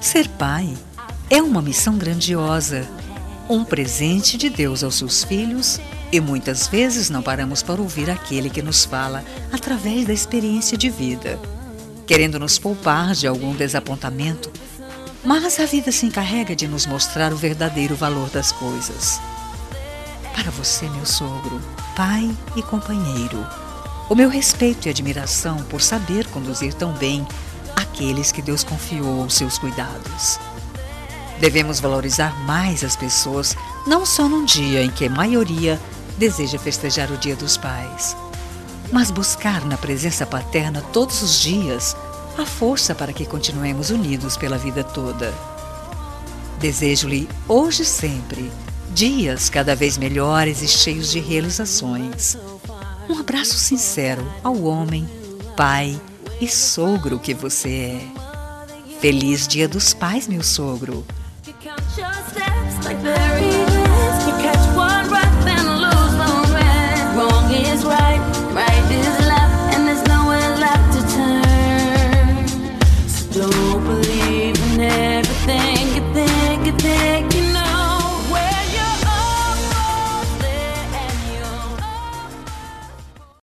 Ser pai é uma missão grandiosa, um presente de Deus aos seus filhos, e muitas vezes não paramos para ouvir aquele que nos fala através da experiência de vida, querendo nos poupar de algum desapontamento, mas a vida se encarrega de nos mostrar o verdadeiro valor das coisas. Para você, meu sogro, pai e companheiro, o meu respeito e admiração por saber conduzir tão bem aqueles que Deus confiou aos seus cuidados. Devemos valorizar mais as pessoas, não só num dia em que a maioria deseja festejar o Dia dos Pais, mas buscar na presença paterna todos os dias a força para que continuemos unidos pela vida toda. Desejo-lhe, hoje e sempre, dias cada vez melhores e cheios de realizações. Um abraço sincero ao homem, pai e sogro que você é. Feliz Dia dos Pais, meu sogro! Count your steps like Mary is.